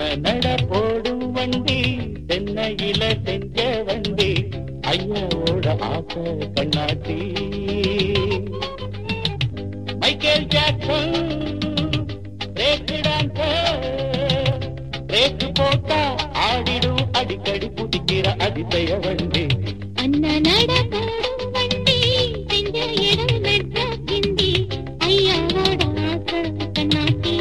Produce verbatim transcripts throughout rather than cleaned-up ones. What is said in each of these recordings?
நட போடும் வண்டி தென்னையில செஞ்ச வண்டி ஐயாவோட ஆசை கண்ணாட்டி Michael Jackson break dancer break போட்டா ஆடிடும் அடிக்கடி குதிக்கிற அதிசய வண்டி அண்ணா நட போடும் வண்டி செஞ்ச இடம் நட்ட கிண்டி ஐயாவோட ஆசை கண்ணாட்டி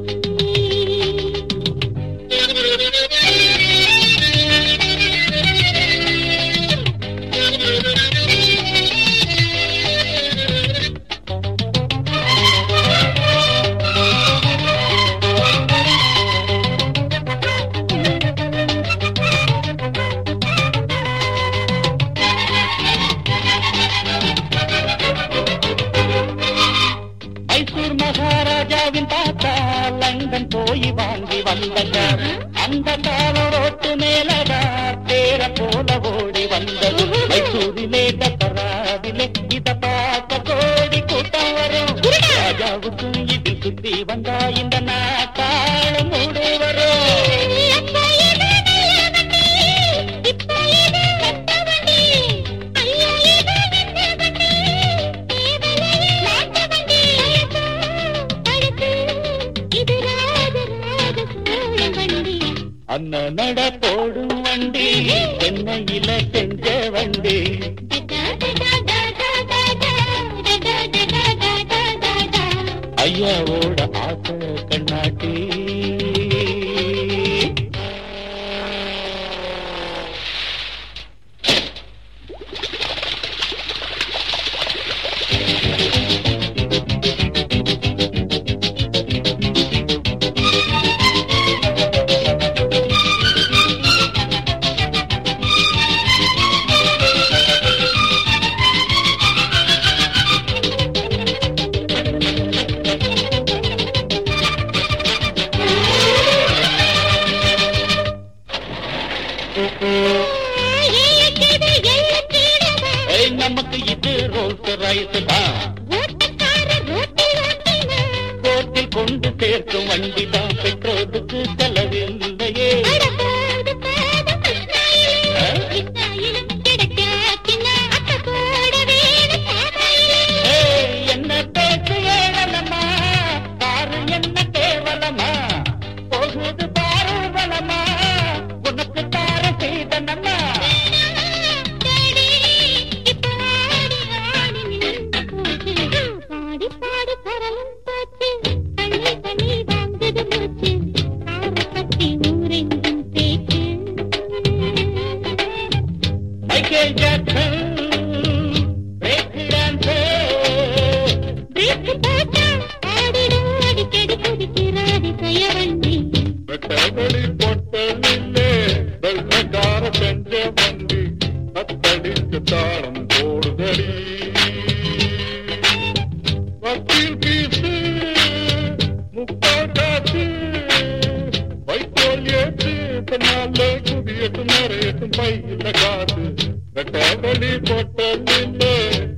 மைசூர் மகாராஜாவின் தாத்தா லண்டன் போய் வாங்கி வந்தங்க அந்த கால ரோட்டு மேலடா தேர போல ஓடி வந்தது மைசூரிலே தராவிலே இத பார்க்க கோடி கூட்டம் வரும் ராஜாவுக்கு இதில் சுத்தி வந்தா இந்த நாட்டாள மூடு வரும் அண்ண நட போடும் வண்டி தென்னையில செஞ்ச வண்டி ஐயாவோட ஆசை கண்ணாட்டி நமக்கு இது ரோல்ஸ் ரைஸ் தான் ரோட்டில் கொண்டு சேர்க்கும் வண்டி தான் பெட்ரோலுக்கு செலவில்லையே என்ன பேச்சு ஏழலமா காரு என்ன கேவலமா போகுது பாரு வளமா உனக்கு தார செய்தனமா Michael Jackson break dancer break போட்டா ஆடிடும் அடிக்கடி குதிக்கிற அதிசய வண்டி வெட்டபடி பொட்டலிலே வெள்ளக்கார செஞ்ச வண்டி அத்தடிக்கு தாளம் போடுதடி வக்கீல் பீசு முப்பாட்டாச்சு வைக்கோல் ஏற்று பின்னாலே குதியட்டும் நிறையட்டும் பையில காசு வெட்டபடி பொட்டலிலே